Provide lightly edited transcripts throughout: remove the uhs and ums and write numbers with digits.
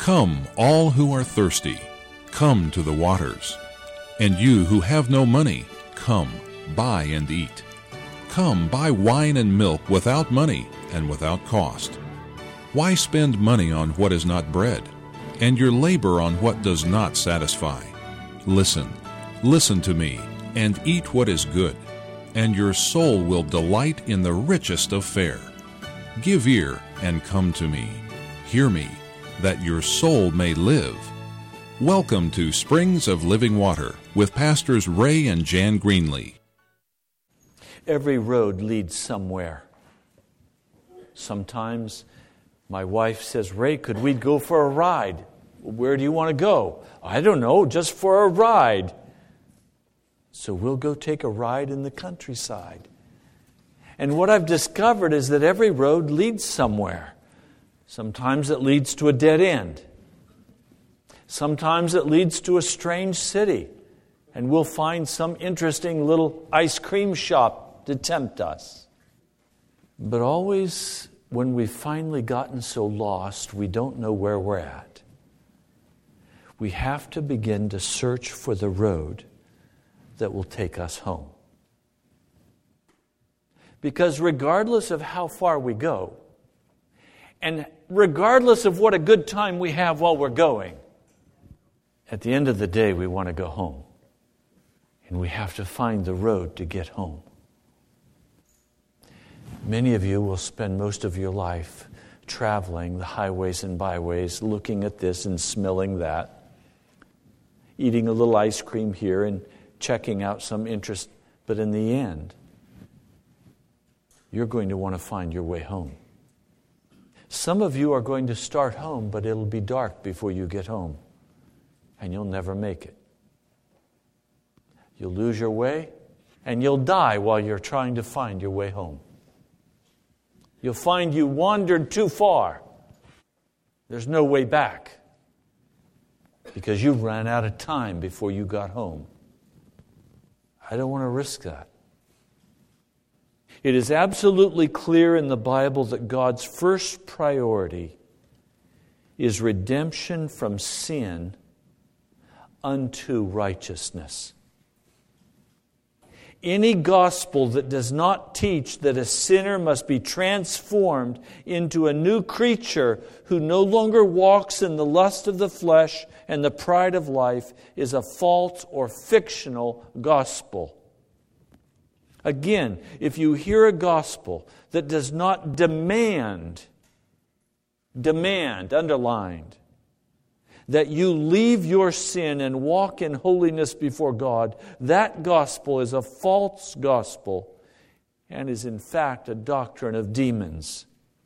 Come, all who are thirsty, come to the waters. And you who have no money, come, buy and eat. Come, buy wine and milk without money and without cost. Why spend money on what is not bread, and your labor on what does not satisfy? Listen to me, and eat what is good, and your soul will delight in the richest of fare. Give ear and come to me. Hear me, that your soul may live. Welcome to Springs of Living Water with Pastors Ray and Jan Greenlee. Every road leads somewhere. Sometimes my wife says, Ray, could we go for a ride? Where do you want to go? I don't know, just for a ride. So we'll go take a ride in the countryside. And what I've discovered is that every road leads somewhere. Sometimes it leads to a dead end. Sometimes it leads to a strange city. And we'll find some interesting little ice cream shop to tempt us. But always, when we've finally gotten so lost, we don't know where we're at. We have to begin to search for the road that will take us home. Because regardless of how far we go, and regardless of what a good time we have while we're going, at the end of the day, we want to go home. And we have to find the road to get home. Many of you will spend most of your life traveling the highways and byways, looking at this and smelling that, eating a little ice cream here and checking out some interest. But in the end, you're going to want to find your way home. Some of you are going to start home, but it'll be dark before you get home, and you'll never make it. You'll lose your way, and you'll die while you're trying to find your way home. You'll find you wandered too far. There's no way back because you ran out of time before you got home. I don't want to risk that. It is absolutely clear in the Bible that God's first priority is redemption from sin unto righteousness. Any gospel that does not teach that a sinner must be transformed into a new creature who no longer walks in the lust of the flesh and the pride of life is a false or fictional gospel. Again, if you hear a gospel that does not demand, underlined, that you leave your sin and walk in holiness before God, that gospel is a false gospel and is in fact a doctrine of demons.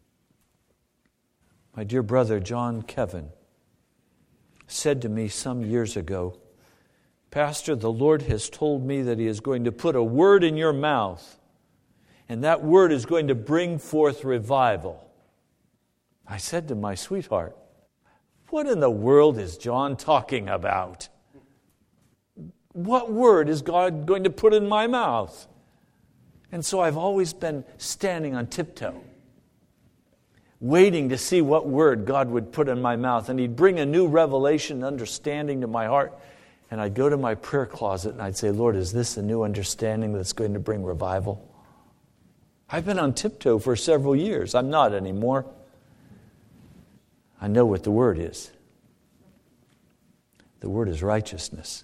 My dear brother John Kevin said to me some years ago, Pastor, the Lord has told me that He is going to put a word in your mouth, and that word is going to bring forth revival. I said to my sweetheart, what in the world is John talking about? What word is God going to put in my mouth? And so I've always been standing on tiptoe, waiting to see what word God would put in my mouth. And He'd bring a new revelation, understanding to my heart. And I'd go to my prayer closet and I'd say, Lord, is this a new understanding that's going to bring revival? I've been on tiptoe for several years. I'm not anymore. I know what the word is. The word is righteousness.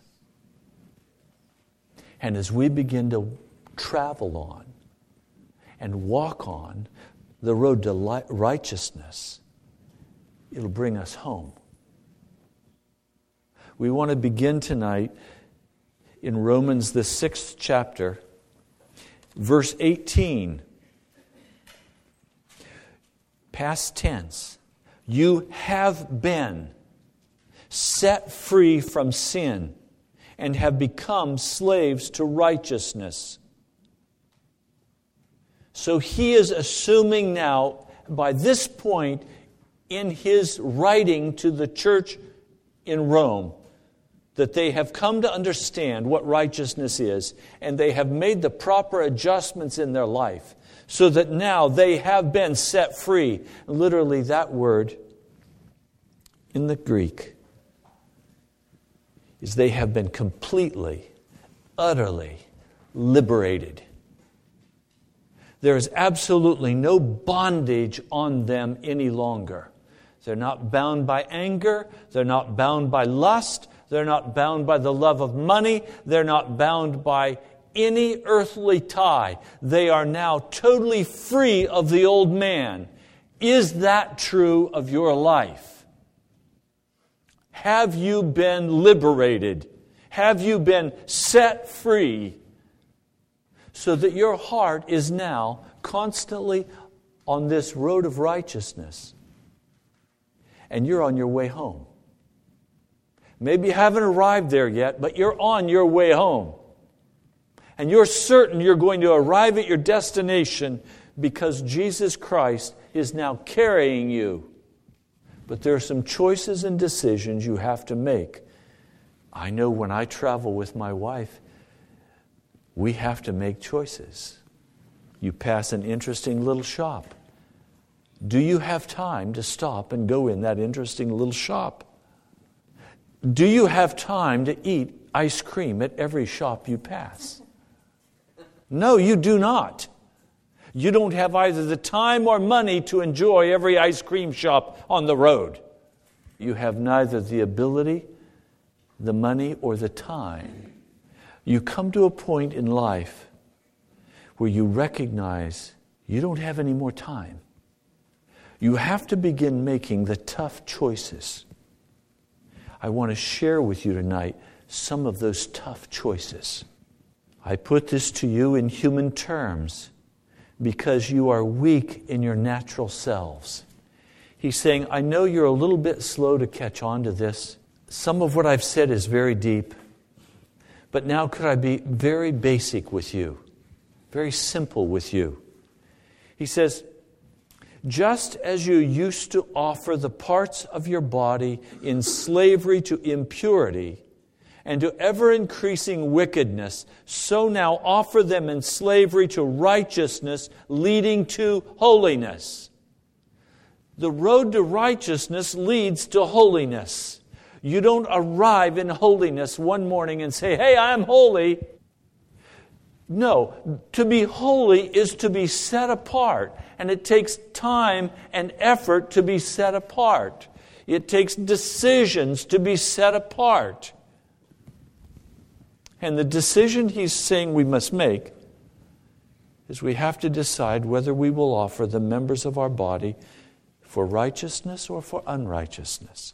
And as we begin to travel on and walk on the road to righteousness, it'll bring us home. We want to begin tonight in Romans, the 6th chapter, verse 18. Past tense. You have been set free from sin and have become slaves to righteousness. So he is assuming now, by this point in his writing to the church in Rome, that they have come to understand what righteousness is, and they have made the proper adjustments in their life, so that now they have been set free. Literally, that word in the Greek is they have been completely, utterly liberated. There is absolutely no bondage on them any longer. They're not bound by anger. They're not bound by lust. They're not bound by the love of money. They're not bound by any earthly tie. They are now totally free of the old man. Is that true of your life? Have you been liberated? Have you been set free so that your heart is now constantly on this road of righteousness and you're on your way home? Maybe you haven't arrived there yet, but you're on your way home. And you're certain you're going to arrive at your destination because Jesus Christ is now carrying you. But there are some choices and decisions you have to make. I know when I travel with my wife, we have to make choices. You pass an interesting little shop. Do you have time to stop and go in that interesting little shop? Do you have time to eat ice cream at every shop you pass? No, you do not. You don't have either the time or money to enjoy every ice cream shop on the road. You have neither the ability, the money, or the time. You come to a point in life where you recognize you don't have any more time. You have to begin making the tough choices. I want to share with you tonight some of those tough choices. I put this to you in human terms because you are weak in your natural selves. He's saying, I know you're a little bit slow to catch on to this. Some of what I've said is very deep. But now could I be very basic with you? Very simple with you. He says, just as you used to offer the parts of your body in slavery to impurity and to ever-increasing wickedness, so now offer them in slavery to righteousness, leading to holiness. The road to righteousness leads to holiness. You don't arrive in holiness one morning and say, hey, I'm holy. No, to be holy is to be set apart. And it takes time and effort to be set apart. It takes decisions to be set apart. And the decision he's saying we must make is we have to decide whether we will offer the members of our body for righteousness or for unrighteousness.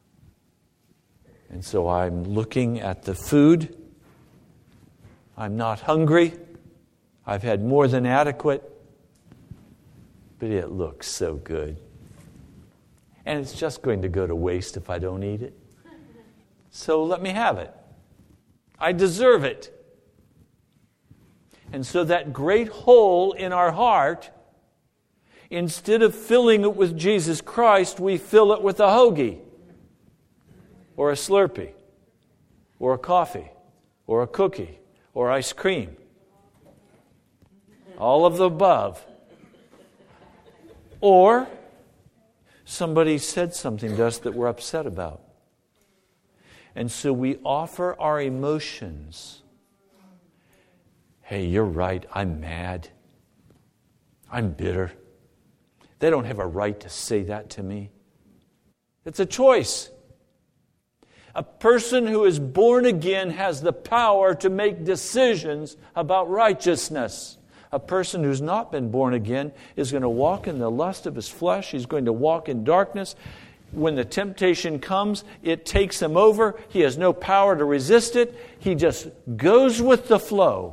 And so I'm looking at the food. I'm not hungry. I've had more than adequate. But it looks so good. And it's just going to go to waste if I don't eat it. So let me have it. I deserve it. And so that great hole in our heart, instead of filling it with Jesus Christ, we fill it with a hoagie, or a Slurpee, or a coffee, or a cookie, or ice cream. All of the above. Or somebody said something to us that we're upset about. And so we offer our emotions. Hey, you're right, I'm mad. I'm bitter. They don't have a right to say that to me. It's a choice. A person who is born again has the power to make decisions about righteousness. A person who's not been born again is going to walk in the lust of his flesh. He's going to walk in darkness. When the temptation comes, it takes him over. He has no power to resist it. He just goes with the flow.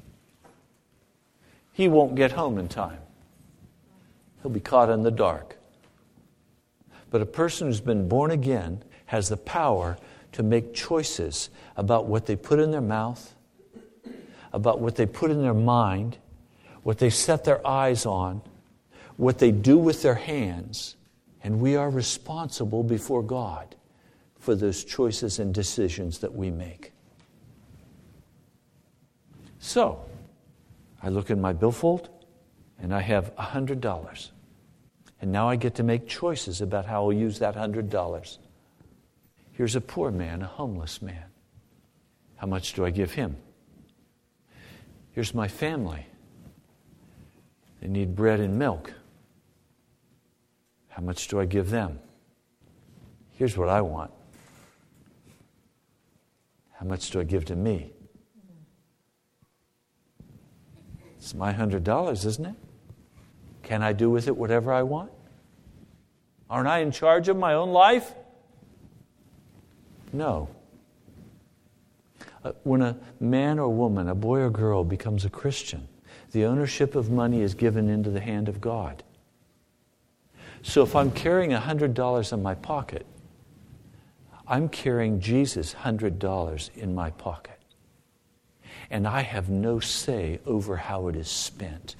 He won't get home in time. He'll be caught in the dark. But a person who's been born again has the power to make choices about what they put in their mouth, about what they put in their mind, what they set their eyes on, what they do with their hands. And we are responsible before God for those choices and decisions that we make. So, I look in my billfold and I have $100. And now I get to make choices about how I'll use that $100. Here's a poor man, a homeless man. How much do I give him? Here's my family. They need bread and milk. How much do I give them? Here's what I want. How much do I give to me? It's my $100, isn't it? Can I do with it whatever I want? Aren't I in charge of my own life? No. When a man or woman, a boy or girl becomes a Christian, the ownership of money is given into the hand of God. So if I'm carrying $100 in my pocket, I'm carrying Jesus' $100 in my pocket. And I have no say over how it is spent.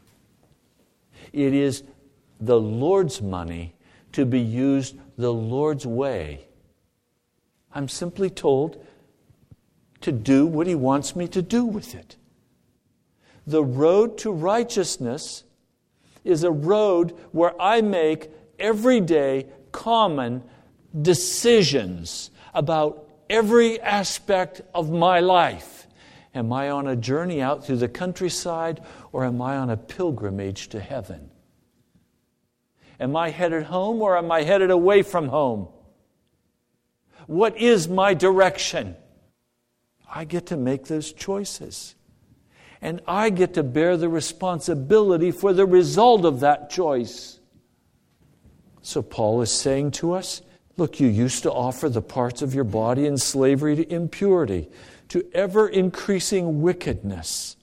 It is the Lord's money to be used the Lord's way. I'm simply told to do what He wants me to do with it. The road to righteousness is a road where I make everyday common decisions about every aspect of my life. Am I on a journey out through the countryside, or am I on a pilgrimage to heaven? Am I headed home, or am I headed away from home? What is my direction? I get to make those choices. And I get to bear the responsibility for the result of that choice. So Paul is saying to us, look, you used to offer the parts of your body in slavery to impurity, to ever-increasing wickedness.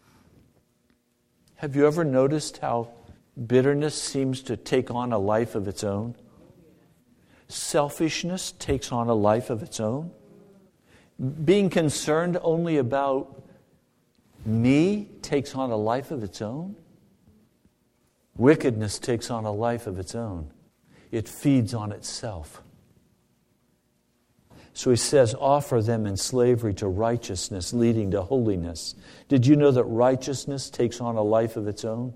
Have you ever noticed how bitterness seems to take on a life of its own? Selfishness takes on a life of its own. Being concerned only about me takes on a life of its own. Wickedness takes on a life of its own. It feeds on itself. So he says, offer them in slavery to righteousness, leading to holiness. Did you know that righteousness takes on a life of its own?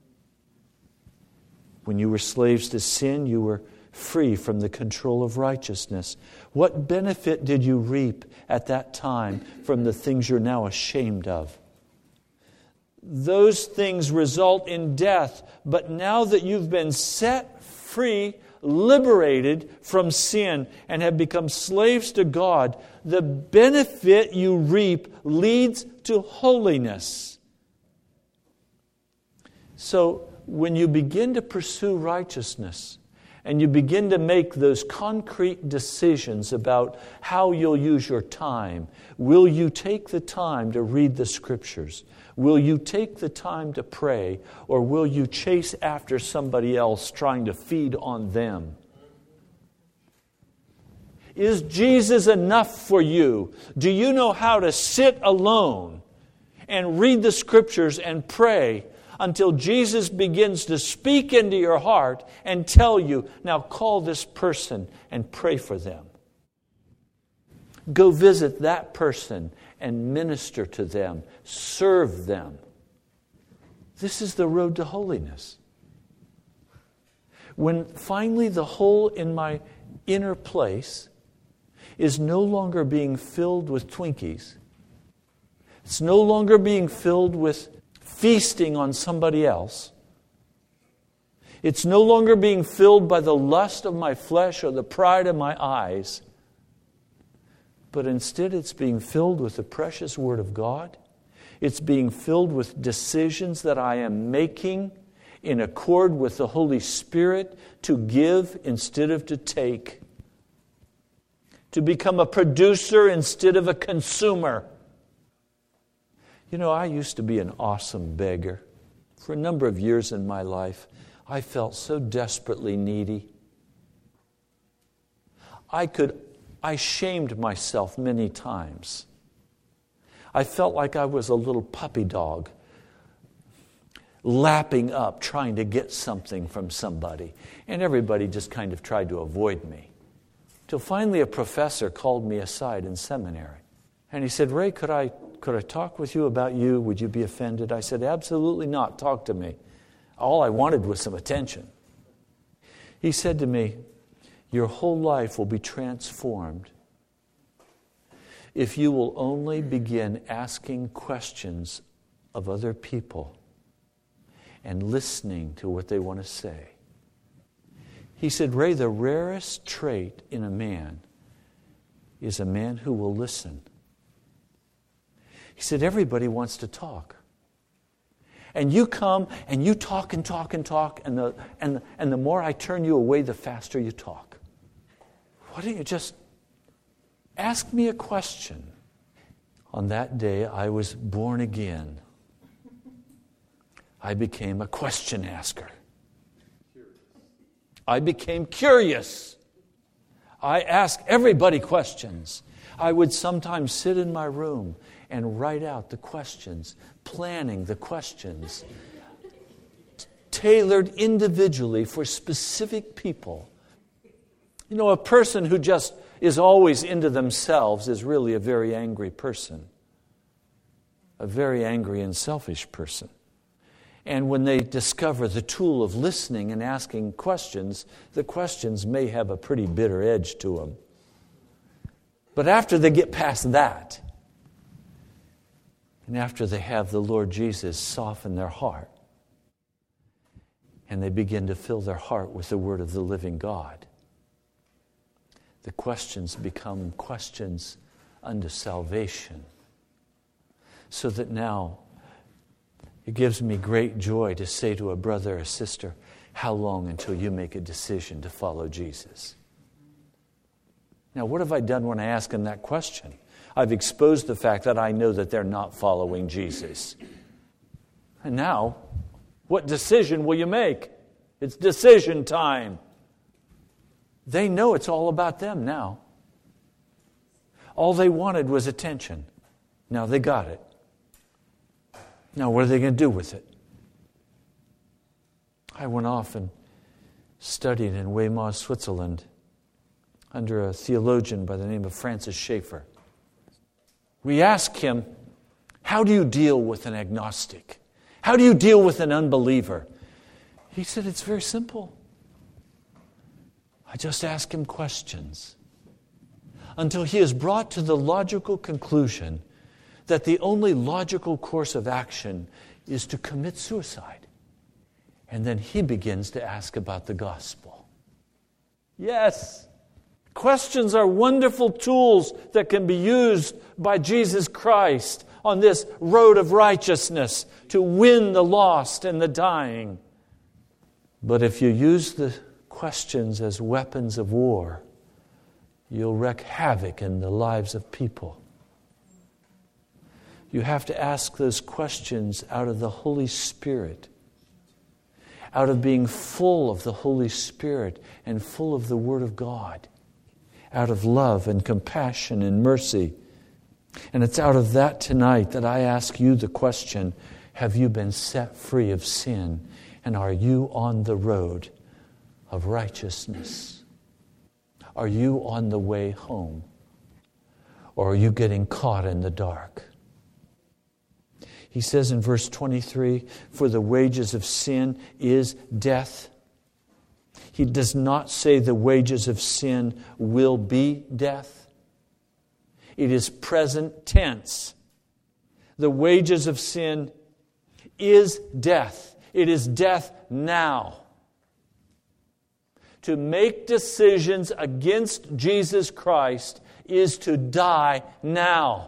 When you were slaves to sin, you were free from the control of righteousness. What benefit did you reap at that time from the things you're now ashamed of? Those things result in death, but now that you've been set free, liberated from sin, and have become slaves to God, the benefit you reap leads to holiness. So when you begin to pursue righteousness, and you begin to make those concrete decisions about how you'll use your time, will you take the time to read the Scriptures? Will you take the time to pray? Or will you chase after somebody else trying to feed on them? Is Jesus enough for you? Do you know how to sit alone and read the Scriptures and pray until Jesus begins to speak into your heart and tell you, now call this person and pray for them. Go visit that person and minister to them. Serve them. This is the road to holiness. When finally the hole in my inner place is no longer being filled with Twinkies, it's no longer being filled with feasting on somebody else. It's no longer being filled by the lust of my flesh or the pride of my eyes. But instead it's being filled with the precious Word of God. It's being filled with decisions that I am making in accord with the Holy Spirit to give instead of to take. To become a producer instead of a consumer. You know, I used to be an awesome beggar. For a number of years in my life, I felt so desperately needy. I shamed myself many times. I felt like I was a little puppy dog, lapping up, trying to get something from somebody. And everybody just kind of tried to avoid me. Till finally a professor called me aside in seminary. And he said, Ray, could I talk with you about you? Would you be offended? I said, absolutely not. Talk to me. All I wanted was some attention. He said to me, Your whole life will be transformed if you will only begin asking questions of other people and listening to what they want to say. He said, Ray, the rarest trait in a man is a man who will listen. He said, everybody wants to talk. And you come and you talk and talk and talk, and the more I turn you away, the faster you talk. Why don't you just ask me a question? On that day, I was born again. I became a question asker. I became curious. I asked everybody questions. I would sometimes sit in my room and write out the questions, planning the questions, tailored individually for specific people. You know, a person who just is always into themselves is really a very angry person, a very angry and selfish person. And when they discover the tool of listening and asking questions, the questions may have a pretty bitter edge to them. But after they get past that, and after they have the Lord Jesus soften their heart, and they begin to fill their heart with the Word of the living God, the questions become questions unto salvation. So that now, it gives me great joy to say to a brother or sister, how long until you make a decision to follow Jesus? Now, what have I done when I ask them that question? I've exposed the fact that I know that they're not following Jesus. And now, what decision will you make? It's decision time. They know it's all about them now. All they wanted was attention. Now they got it. Now, what are they going to do with it? I went off and studied in Weimar, Switzerland, under a theologian by the name of Francis Schaeffer. We asked him, how do you deal with an agnostic? How do you deal with an unbeliever? He said, it's very simple. I just ask him questions until he is brought to the logical conclusion that the only logical course of action is to commit suicide. And then he begins to ask about the gospel. Yes, questions are wonderful tools that can be used by Jesus Christ on this road of righteousness to win the lost and the dying. But if you use the questions as weapons of war, you'll wreak havoc in the lives of people. You have to ask those questions out of the Holy Spirit, out of being full of the Holy Spirit and full of the Word of God, out of love and compassion and mercy. And it's out of that tonight that I ask you the question, have you been set free of sin? And are you on the road of righteousness? Are you on the way home? Or are you getting caught in the dark? He says in verse 23, for the wages of sin is death. He does not say the wages of sin will be death. It is present tense. The wages of sin is death. It is death now. To make decisions against Jesus Christ is to die now.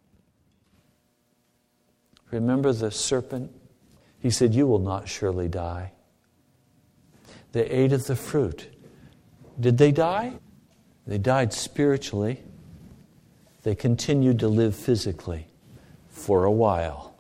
Remember the serpent? He said, you will not surely die. They ate of the fruit. Did they die? They died spiritually. They continued to live physically for a while.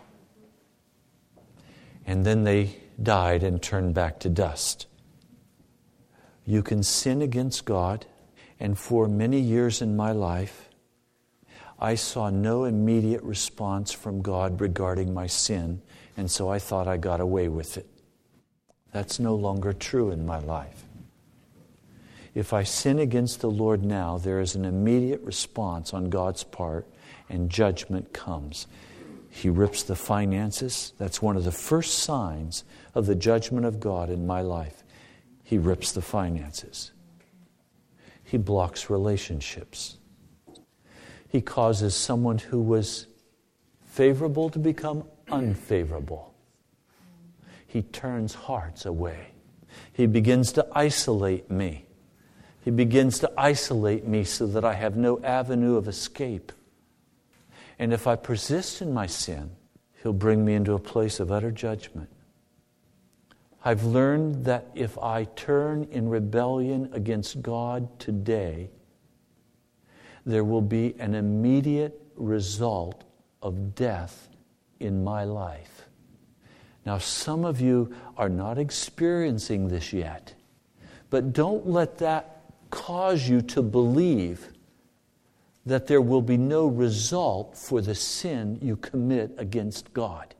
And then they died and turned back to dust. You can sin against God, and for many years in my life, I saw no immediate response from God regarding my sin, and so I thought I got away with it. That's no longer true in my life. If I sin against the Lord now, there is an immediate response on God's part, and judgment comes. He rips the finances. That's one of the first signs of the judgment of God in my life. He rips the finances. He blocks relationships. He causes someone who was favorable to become unfavorable. He turns hearts away. He begins to isolate me. He begins to isolate me so that I have no avenue of escape. And if I persist in my sin, He'll bring me into a place of utter judgment. I've learned that if I turn in rebellion against God today, there will be an immediate result of death in my life. Now, some of you are not experiencing this yet, but don't let that cause you to believe that there will be no result for the sin you commit against God.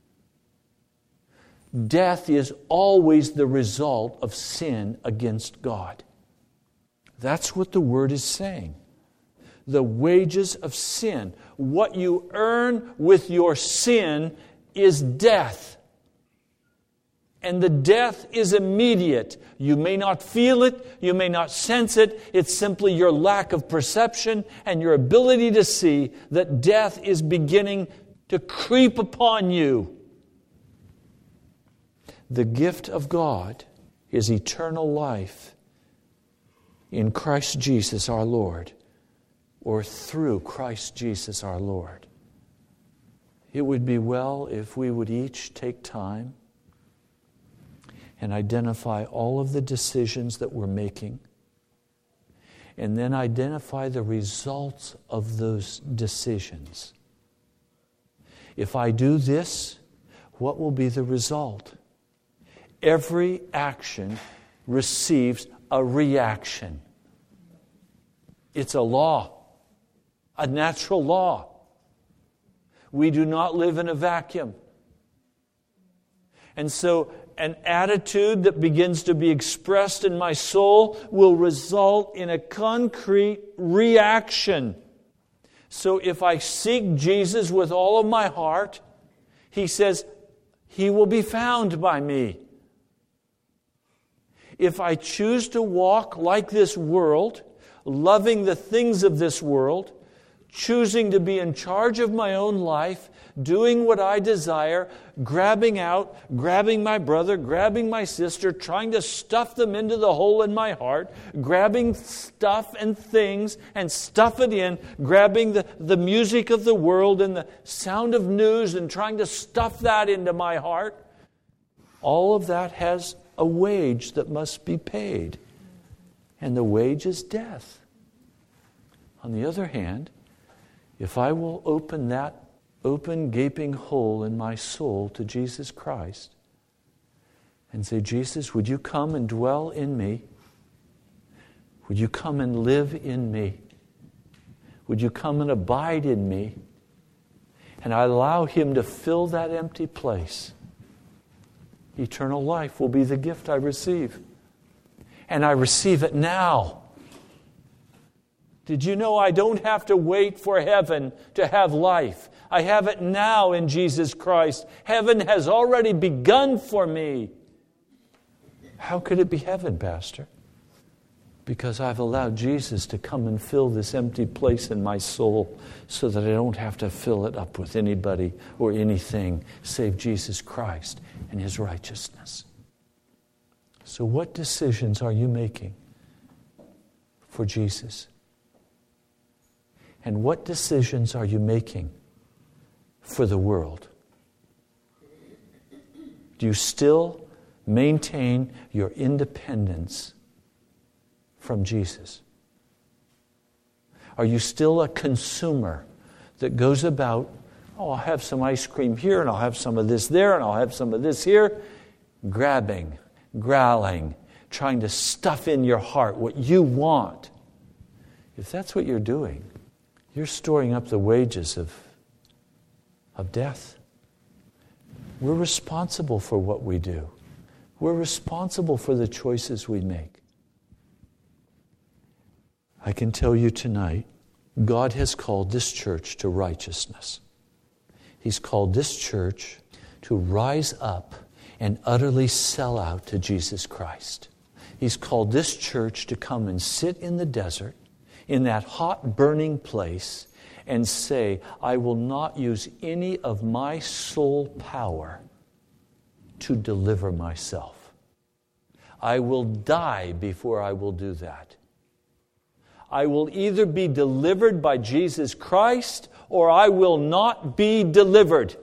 Death is always the result of sin against God. That's what the Word is saying. The wages of sin, what you earn with your sin, is death. And the death is immediate. You may not feel it, you may not sense it. It's simply your lack of perception and your ability to see that death is beginning to creep upon you. The gift of God is eternal life in Christ Jesus our Lord, or through Christ Jesus our Lord. It would be well if we would each take time and identify all of the decisions that we're making, and then identify the results of those decisions. If I do this, what will be the result? Every action receives a reaction. It's a law, a natural law. We do not live in a vacuum. And so an attitude that begins to be expressed in my soul will result in a concrete reaction. So if I seek Jesus with all of my heart, He says, He will be found by me. If I choose to walk like this world, loving the things of this world, choosing to be in charge of my own life, doing what I desire, grabbing my brother, grabbing my sister, trying to stuff them into the hole in my heart, grabbing stuff and things and stuff it in, grabbing the music of the world and the sound of news and trying to stuff that into my heart, all of that has a wage that must be paid. And the wage is death. On the other hand, if I will open that open, gaping hole in my soul to Jesus Christ and say, Jesus, would you come and dwell in me? Would you come and live in me? Would you come and abide in me? And I allow Him to fill that empty place. Eternal life will be the gift I receive. And I receive it now. Did you know I don't have to wait for heaven to have life? I have it now in Jesus Christ. Heaven has already begun for me. How could it be heaven, Pastor? Because I've allowed Jesus to come and fill this empty place in my soul so that I don't have to fill it up with anybody or anything save Jesus Christ and His righteousness. So what decisions are you making for Jesus? And what decisions are you making for the world? Do you still maintain your independence from Jesus? Are you still a consumer that goes about, I'll have some ice cream here, and I'll have some of this there, and I'll have some of this here, grabbing, growling, trying to stuff in your heart what you want? If that's what you're doing, you're storing up the wages of death. We're responsible for what we do. We're responsible for the choices we make. I can tell you tonight, God has called this church to righteousness. He's called this church to rise up and utterly sell out to Jesus Christ. He's called this church to come and sit in the desert, in that hot, burning place, and say, I will not use any of my soul power to deliver myself. I will die before I will do that. I will either be delivered by Jesus Christ or I will not be delivered.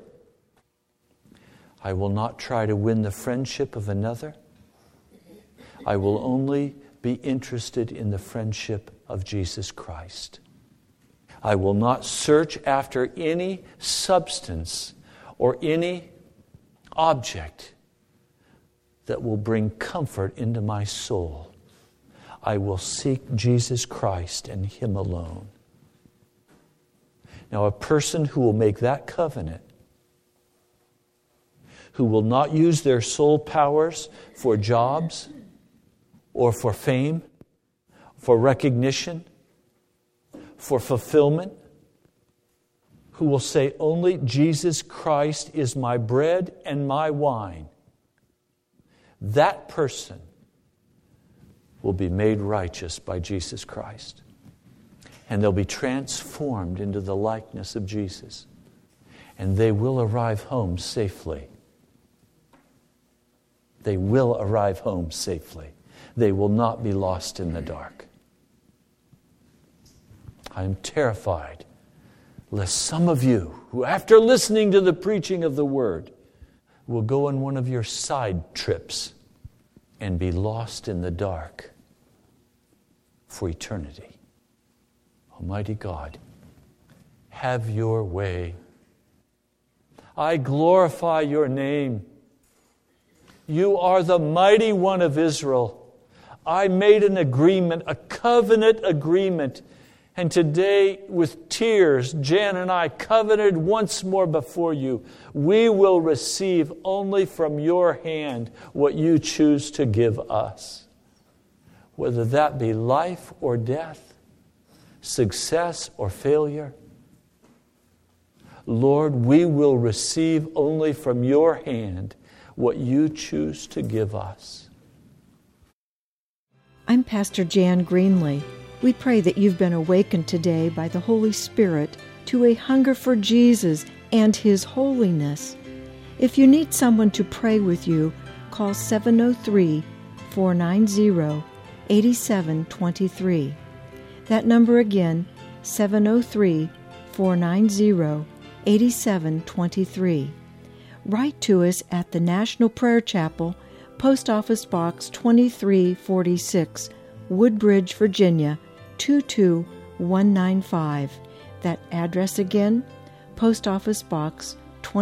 I will not try to win the friendship of another. I will only be interested in the friendship of Jesus Christ. I will not search after any substance or any object that will bring comfort into my soul. I will seek Jesus Christ and Him alone. Now, a person who will make that covenant, who will not use their soul powers for jobs or for fame, for recognition, for fulfillment, who will say, only Jesus Christ is my bread and my wine, that person will be made righteous by Jesus Christ. And they'll be transformed into the likeness of Jesus. And they will arrive home safely. They will arrive home safely. They will not be lost in the dark. I am terrified lest some of you, who after listening to the preaching of the Word, will go on one of your side trips and be lost in the dark for eternity. Almighty God, have your way. I glorify your name. You are the mighty one of Israel. I made an agreement, a covenant agreement. And today, with tears, Jan and I covenanted once more before you. We will receive only from your hand what you choose to give us. Whether that be life or death, success or failure. Lord, we will receive only from your hand what you choose to give us. I'm Pastor Jan Greenlee. We pray that you've been awakened today by the Holy Spirit to a hunger for Jesus and His holiness. If you need someone to pray with you, call 703-490-8723. That number again, 703-490-8723. Write to us at the National Prayer Chapel, Post Office Box 2346, Woodbridge, Virginia, 22195. That address again, Post Office Box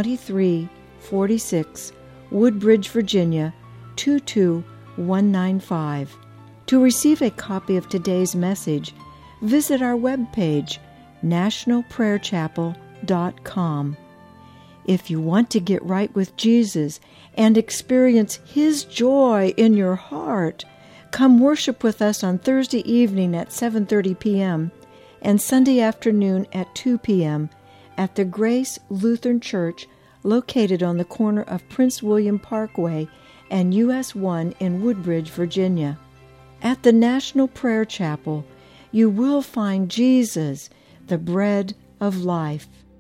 2346, Woodbridge, Virginia, 22195. To receive a copy of today's message, visit our webpage, nationalprayerchapel.com. If you want to get right with Jesus and experience His joy in your heart, come worship with us on Thursday evening at 7:30 p.m. and Sunday afternoon at 2 p.m. at the Grace Lutheran Church located on the corner of Prince William Parkway and US 1 in Woodbridge, Virginia. At the National Prayer Chapel, you will find Jesus, the bread of life.